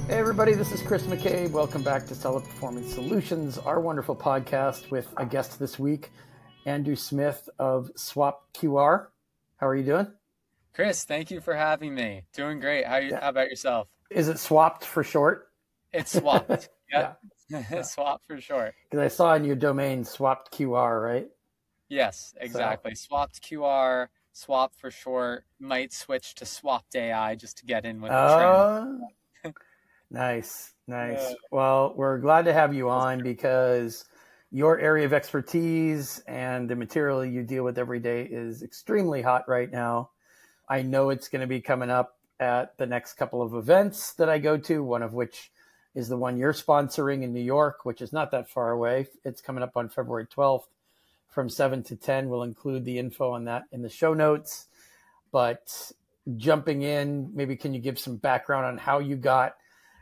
Hey everybody, this is Chris McCabe. Welcome back to Stellar Performance Solutions, our wonderful podcast with a guest this week, Andrew Smith of SwapQR. How are you doing? Chris, thank you for having me. Doing great. How about yourself? Is it swapped for short? It's swapped. Yep. Yeah. Swapped for short. Because I saw in your domain SwapQR, right? Yes, exactly. Swapped QR, swap for short, might switch to swapped AI just to get in with the trend. Nice. Well, we're glad to have you on because your area of expertise and the material you deal with every day is extremely hot right now. I know it's going to be coming up at the next couple of events that I go to, one of which is the one you're sponsoring in New York, which is not that far away. It's coming up on February 12th from 7 to 10. We'll include the info on that in the show notes. But jumping in, maybe can you give some background on how you got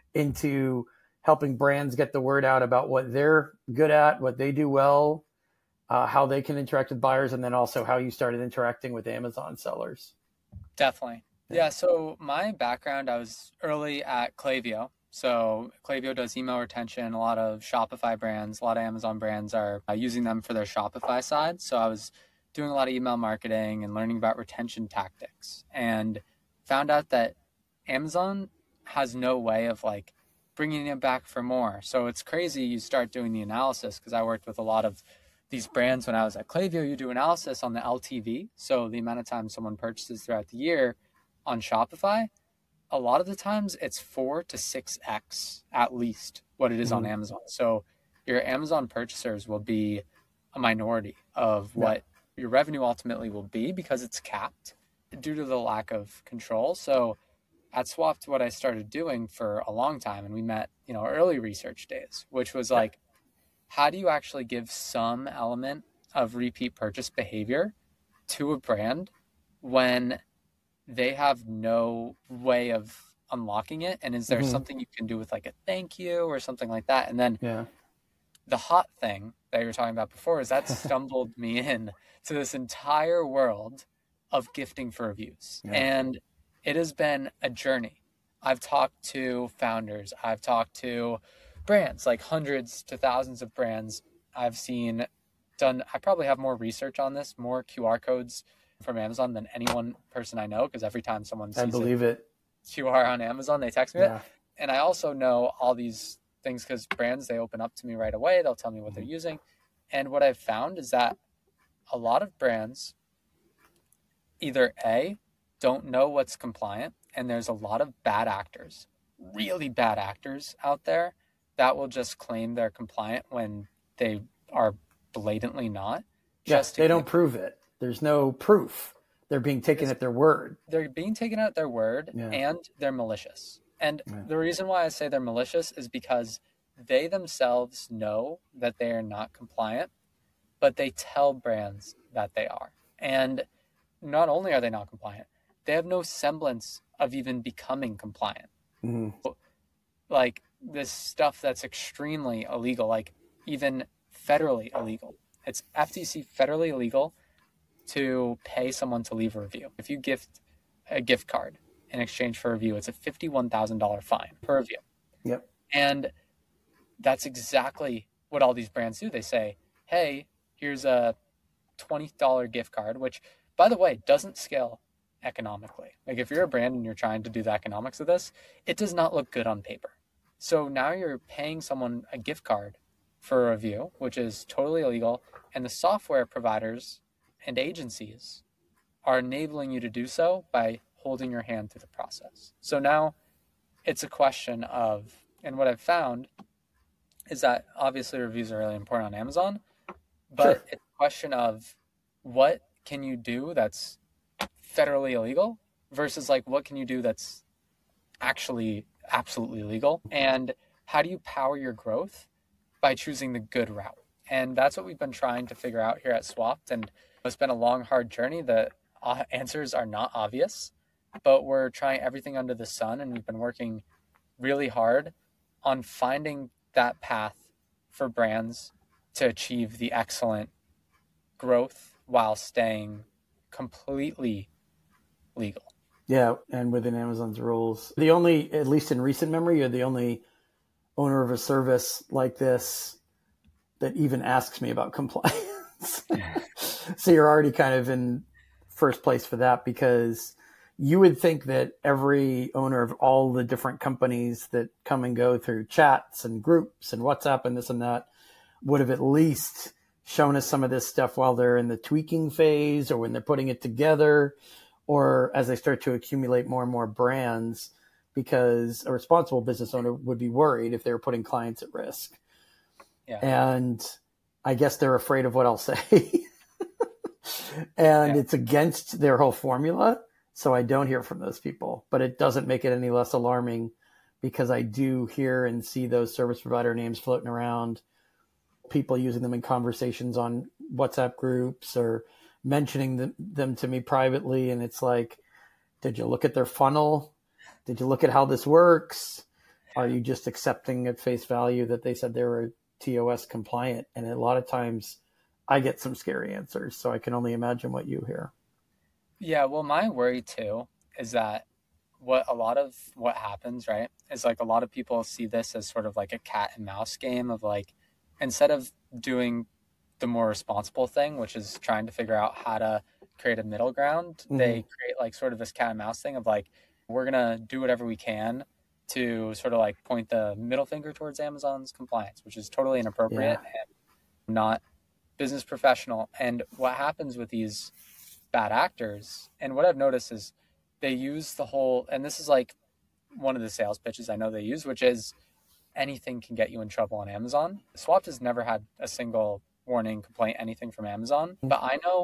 into helping brands get the word out about what they're good at, what they do well, how they can interact with buyers, and then also how you started interacting with Amazon sellers? Definitely. Yeah, so my background, I was early at Klaviyo. So Klaviyo does email retention. A lot of Shopify brands, a lot of Amazon brands are using them for their Shopify side. So I was doing a lot of email marketing and learning about retention tactics, and found out that Amazon has no way of like bringing it back for more. So it's crazy. You start doing the analysis, because I worked with a lot of these brands when I was at Klaviyo. You do analysis on the LTV, so the amount of time someone purchases throughout the year on Shopify. A lot of the times it's 4 to 6x at least what it is on Amazon. So your Amazon purchasers will be a minority of what your revenue ultimately will be, because it's capped due to the lack of control. So at Swapped, what I started doing for a long time, and we met, early research days, which was like, how do you actually give some element of repeat purchase behavior to a brand when they have no way of unlocking it? And is there something you can do with like a thank you or something like that? And then the hot thing that you were talking about before is that stumbled me in to this entire world of gifting for reviews. And it has been a journey. I've talked to founders. I've talked to brands, like hundreds to thousands of brands. I probably have more research on this, more QR codes from Amazon than any one person I know, because every time someone sees QR on Amazon, they text me it. And I also know all these things because brands, they open up to me right away. They'll tell me what they're using. And what I've found is that a lot of brands either A, don't know what's compliant, and there's a lot of bad actors, really bad actors out there that will just claim they're compliant when they are blatantly not. They don't prove it. There's no proof. They're being taken at their word. They're being taken at their word, and they're malicious. And the reason why I say they're malicious is because they themselves know that they are not compliant, but they tell brands that they are. And not only are they not compliant, they have no semblance of even becoming compliant. Like this stuff that's extremely illegal, like even federally illegal. It's FTC federally illegal to pay someone to leave a review. If you gift a gift card in exchange for a review, it's a $51,000 fine per review. And that's exactly what all these brands do. They say, hey, here's a $20 gift card, which, by the way, doesn't scale economically. Like if you're a brand and you're trying to do the economics of this, it does not look good on paper. So now you're paying someone a gift card for a review, which is totally illegal. And the software providers and agencies are enabling you to do so by holding your hand through the process. So now it's a question of, and what I've found is that obviously reviews are really important on Amazon, but it's a question of what can you do that's federally illegal versus like what can you do that's actually absolutely legal, and how do you power your growth by choosing the good route? And that's what we've been trying to figure out here at Swapped. And it's been a long, hard journey. The answers are not obvious, but we're trying everything under the sun, and we've been working really hard on finding that path for brands to achieve the excellent growth while staying completely legal. Yeah, and within Amazon's rules. The only, at least in recent memory, you're the only owner of a service like this that even asks me about compliance. So you're already kind of in first place for that, because you would think that every owner of all the different companies that come and go through chats and groups and WhatsApp and this and that would have at least shown us some of this stuff while they're in the tweaking phase or when they're putting it together, or as they start to accumulate more and more brands, because a responsible business owner would be worried if they were putting clients at risk. Yeah. And I guess they're afraid of what I'll say. And it's against their whole formula. So I don't hear from those people, but it doesn't make it any less alarming, because I do hear and see those service provider names floating around, people using them in conversations on WhatsApp groups or mentioning them to me privately. And it's like, did you look at their funnel? Did you look at how this works? Are you just accepting at face value that they said they were TOS compliant? And a lot of times I get some scary answers. So I can only imagine what you hear. Yeah, well, my worry too is that a lot of what happens, right, is like a lot of people see this as sort of like a cat and mouse game of like, instead of doing the more responsible thing, which is trying to figure out how to create a middle ground, they create like sort of this cat and mouse thing of like, we're going to do whatever we can to sort of like point the middle finger towards Amazon's compliance, which is totally inappropriate and not business professional. And what happens with these bad actors, and what I've noticed is they use the whole, and this is like one of the sales pitches I know they use, which is anything can get you in trouble on Amazon. Swapped has never had a single warning, complaint, anything from Amazon, but I know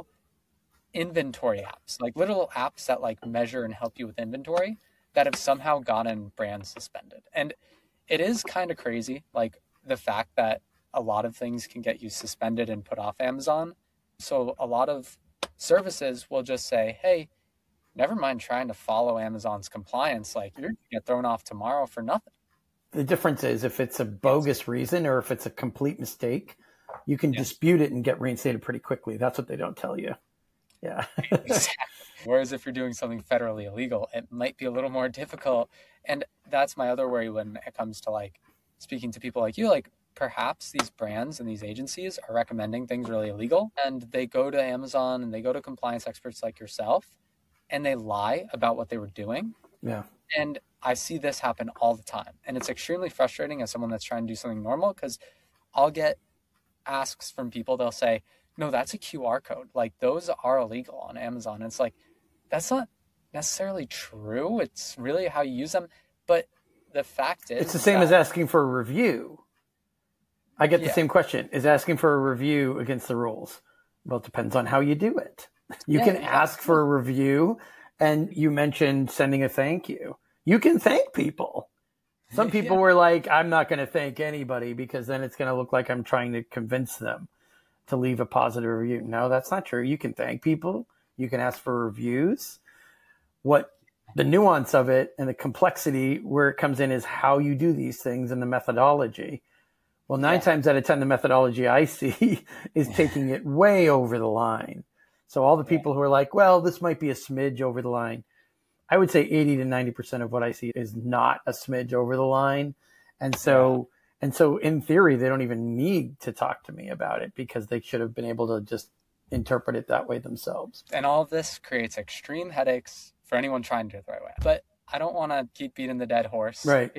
inventory apps, like little apps that like measure and help you with inventory, that have somehow gotten brands suspended. And it is kind of crazy, like the fact that a lot of things can get you suspended and put off Amazon. So a lot of services will just say, hey, never mind trying to follow Amazon's compliance, like you're going to get thrown off tomorrow for nothing. The difference is if it's a bogus reason or if it's a complete mistake, you can dispute it and get reinstated pretty quickly. That's what they don't tell you. Yeah. Exactly. Whereas if you're doing something federally illegal, it might be a little more difficult. And that's my other worry when it comes to like speaking to people like you, like perhaps these brands and these agencies are recommending things really illegal, and they go to Amazon and they go to compliance experts like yourself and they lie about what they were doing. Yeah. And I see this happen all the time. And it's extremely frustrating as someone that's trying to do something normal, because I'll get asks from people, they'll say, no, that's a QR code. Like those are illegal on Amazon. And it's like, that's not necessarily true. It's really how you use them. But the fact is, it's the same as asking for a review. I get the same question. Is asking for a review against the rules? Well, it depends on how you do it. You can ask for a review, and you mentioned sending a thank you. You can thank people. Some people were like, I'm not going to thank anybody because then it's going to look like I'm trying to convince them to leave a positive review. No, that's not true. You can thank people. You can ask for reviews. What the nuance of it and the complexity where it comes in is how you do these things and the methodology. Well, 9 times out of 10, the methodology I see is taking it way over the line. So all the people who are like, well, this might be a smidge over the line, I would say 80 to 90% of what I see is not a smidge over the line. And so in theory, they don't even need to talk to me about it because they should have been able to just interpret it that way themselves. And all of this creates extreme headaches for anyone trying to do it the right way. But I don't want to keep beating the dead horse. Right.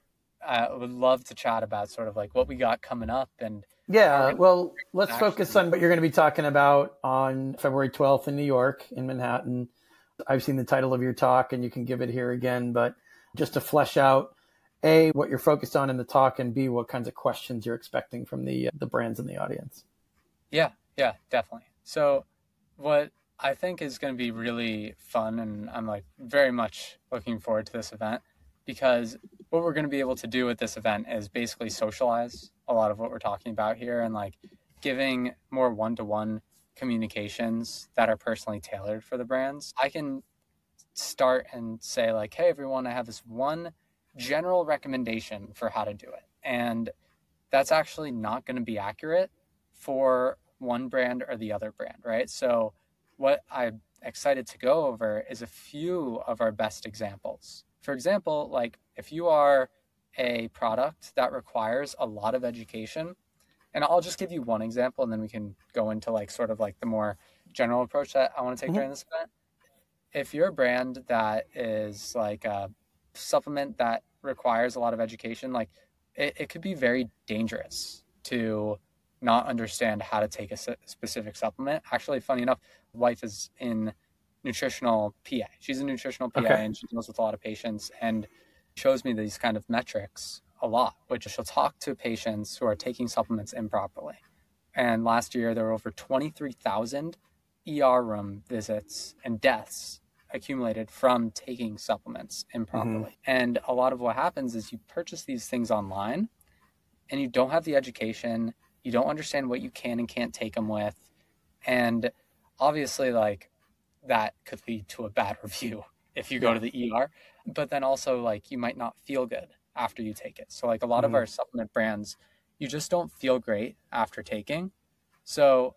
I would love to chat about sort of like what we got coming up. And well, let's focus on what you're going to be talking about on February 12th in New York, in Manhattan. I've seen the title of your talk and you can give it here again, but just to flesh out, A, what you're focused on in the talk, and B, what kinds of questions you're expecting from the brands in the audience. Yeah, definitely. So what I think is going to be really fun, and I'm like very much looking forward to this event, because what we're going to be able to do at this event is basically socialize a lot of what we're talking about here and like giving more one-to-one communications that are personally tailored for the brands. I can start and say like, hey, everyone, I have this one general recommendation for how to do it. And that's actually not going to be accurate for one brand or the other brand, right? So what I excited to go over is a few of our best examples. For example, like if you are a product that requires a lot of education, and I'll just give you one example and then we can go into like sort of like the more general approach that I want to take during this event. If you're a brand that is like a supplement that requires a lot of education, like it could be very dangerous to not understand how to take a specific supplement. Actually, funny enough, wife is in nutritional PA. She's a nutritional PA and she deals with a lot of patients and shows me these kind of metrics a lot, which she'll talk to patients who are taking supplements improperly. And last year, there were over 23,000 ER room visits and deaths accumulated from taking supplements improperly. And a lot of what happens is you purchase these things online and you don't have the education, you don't understand what you can and can't take them with. And obviously, like, that could lead to a bad review if you go to the ER. But then also, like, you might not feel good after you take it. So, like, a lot of our supplement brands, you just don't feel great after taking. So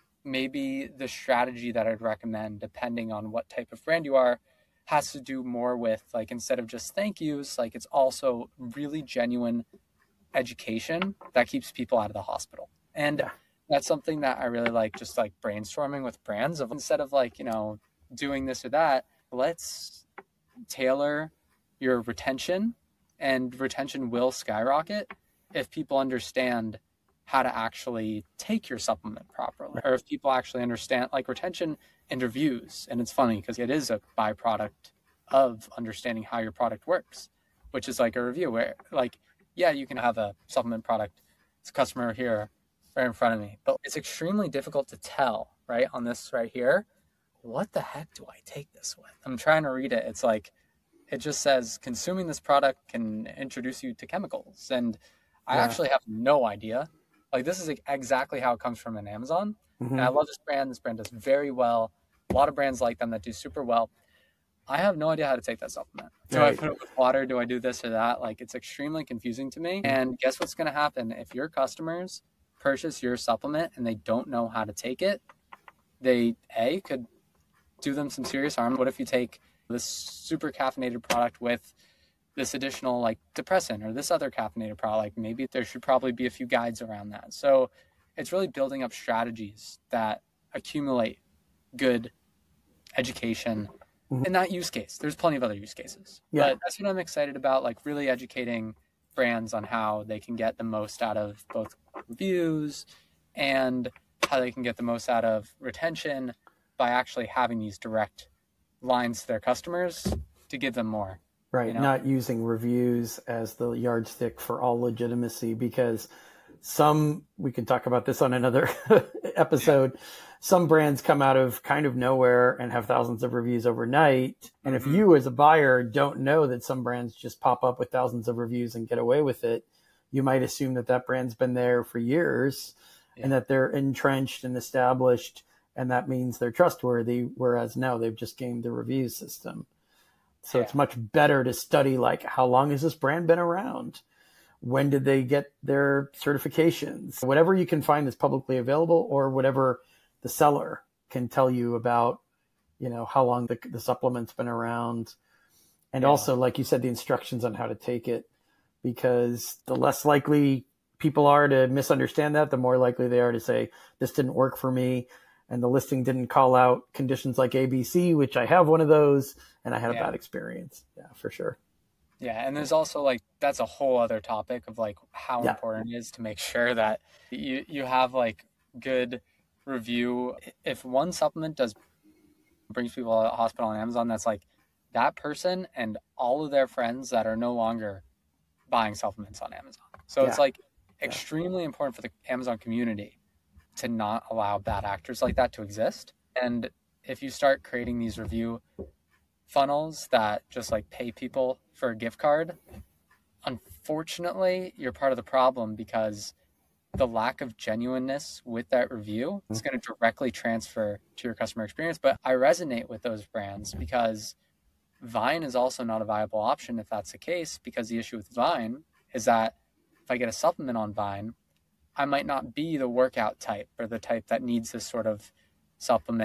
maybe the strategy that I'd recommend, depending on what type of brand you are, has to do more with, like, instead of just thank yous, like, it's also really genuine education that keeps people out of the hospital. And that's something that I really like, just like brainstorming with brands of, instead of like, you know, doing this or that, let's tailor your retention, and retention will skyrocket if people understand how to actually take your supplement properly, or if people actually understand, like, retention and reviews. And it's funny because it is a byproduct of understanding how your product works, which is like a review where, like, yeah, you can have a supplement product, it's a customer here right in front of me, but it's extremely difficult to tell, right, on this right here, what the heck do I take this with? I'm trying to read it. It's like, it just says consuming this product can introduce you to chemicals. And I actually have no idea. Like, this is exactly how it comes from an Amazon. And I love this brand. This brand does very well. A lot of brands like them that do super well. I have no idea how to take that supplement. Do I put it with water? Do I do this or that? Like, it's extremely confusing to me. And guess what's going to happen? If your customers purchase your supplement and they don't know how to take it, they, could do them some serious harm. What if you take this super caffeinated product with this additional, like, depressant, or this other caffeinated product? Like, maybe there should probably be a few guides around that. So it's really building up strategies that accumulate good education in that use case. There's plenty of other use cases, but that's what I'm excited about, like, really educating brands on how they can get the most out of both reviews and how they can get the most out of retention by actually having these direct lines to their customers to give them more. Right. You know? Not using reviews as the yardstick for all legitimacy, because we can talk about this on another episode. Some brands come out of kind of nowhere and have thousands of reviews overnight. And if you as a buyer don't know that some brands just pop up with thousands of reviews and get away with it, you might assume that that brand's been there for years and that they're entrenched and established, and that means they're trustworthy. Whereas now they've just gamed the review system. So it's much better to study, like, how long has this brand been around? When did they get their certifications? Whatever you can find that's publicly available, or whatever the seller can tell you about, you know, how long the supplement's been around. And also, like you said, the instructions on how to take it, because the less likely people are to misunderstand that, the more likely they are to say, this didn't work for me, and the listing didn't call out conditions like ABC, which I have one of those, and I had a bad experience. Yeah, for sure. Yeah. And there's also, like, that's a whole other topic of, like, how important it is to make sure that you have, like, good review. If one supplement brings people to the hospital on Amazon, that's like that person and all of their friends that are no longer buying supplements on Amazon. So it's like extremely important for the Amazon community to not allow bad actors like that to exist. And if you start creating these review funnels that just, like, pay people for a gift card, unfortunately, you're part of the problem, because the lack of genuineness with that review is going to directly transfer to your customer experience. But I resonate with those brands, because Vine is also not a viable option if that's the case, because the issue with Vine is that if I get a supplement on Vine, I might not be the workout type or the type that needs this sort of supplement.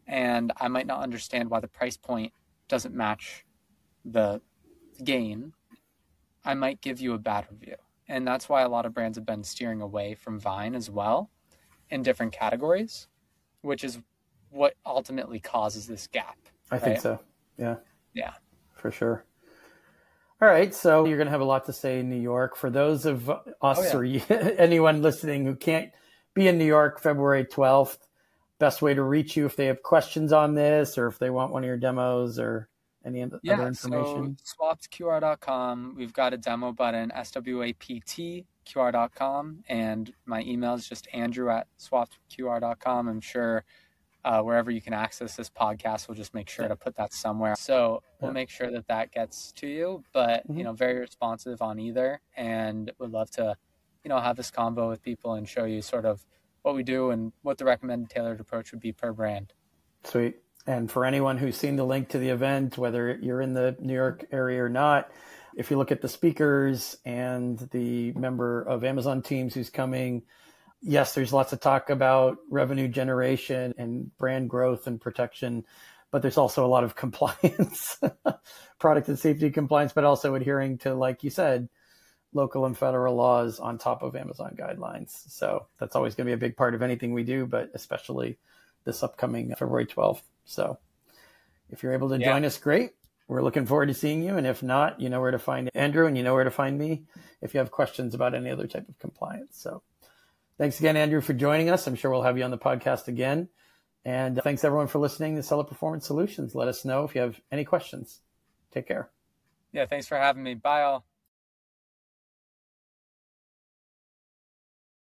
and I might not understand why the price point doesn't match the gain, I might give you a bad review. And that's why a lot of brands have been steering away from Vine as well in different categories, which is what ultimately causes this gap. I think so. Yeah. Yeah. For sure. All right. So you're going to have a lot to say in New York. For those of us or anyone listening who can't be in New York February 12th, best way to reach you if they have questions on this or if they want one of your demos or any other information? So swappedqr.com. We've got a demo button, swaptqr.com. And my email is just andrew@swappedqr.com. I'm sure wherever you can access this podcast, we'll just make sure to put that somewhere. So we'll make sure that gets to you, but, very responsive on either. And would love to, have this convo with people and show you sort of what we do and what the recommended tailored approach would be per brand. Sweet. And for anyone who's seen the link to the event, whether you're in the New York area or not, if you look at the speakers and the member of Amazon teams who's coming, yes, there's lots of talk about revenue generation and brand growth and protection, but there's also a lot of compliance, product and safety compliance, but also adhering to, like you said, local and federal laws on top of Amazon guidelines. So that's always going to be a big part of anything we do, but especially this upcoming February 12th. So if you're able to join us, great. We're looking forward to seeing you. And if not, you know where to find Andrew and you know where to find me if you have questions about any other type of compliance. So thanks again, Andrew, for joining us. I'm sure we'll have you on the podcast again. And thanks everyone for listening to Seller Performance Solutions. Let us know if you have any questions. Take care. Yeah, thanks for having me. Bye all.